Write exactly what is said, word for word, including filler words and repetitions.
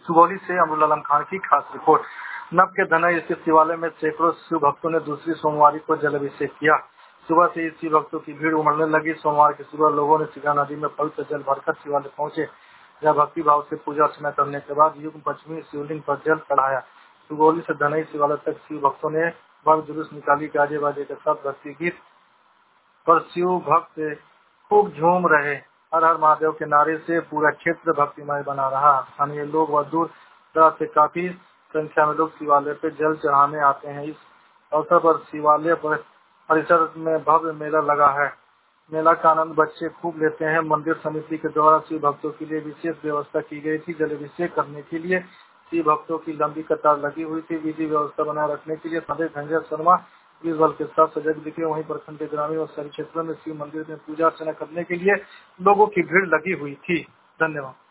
सुगौली से अमरुल आलम खान की खास रिपोर्ट। नव के धनई स्थित शिवालय में सैकड़ों शिव भक्तों ने दूसरी सोमवारी को जल अभिषेक किया। सुबह से ही शिव भक्तों की भीड़ उमड़ने लगी। सोमवार की सुबह लोगों ने शिखा नदी में पवित्र जल भरकर शिवालय पहुंचे, जहाँ भक्ति भाव से पूजा अर्चना करने के बाद युग पंचमी शिवलिंग पर जल चढ़ाया। सुगौली से धनई शिवालय तक शिव भक्तों ने भव्य जुलूस निकाली। गाजे बाजे के साथ भक्ति गीत पर शिव भक्त खूब झूम रहे। हर हर महादेव के नारे से पूरा क्षेत्र भक्तिमय बना रहा। स्थानीय लोग व दूर दराज से काफी संख्या में लोग शिवालय पर जल चढ़ाने आते हैं। इस अवसर पर शिवालय परिसर में भव्य मेला लगा है। मेला का आनंद बच्चे खूब लेते हैं। मंदिर समिति के द्वारा शिव भक्तों के लिए विशेष व्यवस्था की गई थी। जल अभिषेक करने के लिए शिव भक्तों की लंबी कतार लगी हुई थी। विधि व्यवस्था बनाए रखने के लिए संदेश धंजय शर्मा पुलिस बल के साथ सजग दिखे। वहीं प्रखंड के ग्रामीण और शहरी क्षेत्रों में शिव मंदिर में पूजा अर्चना करने के लिए लोगों की भीड़ लगी हुई थी। धन्यवाद।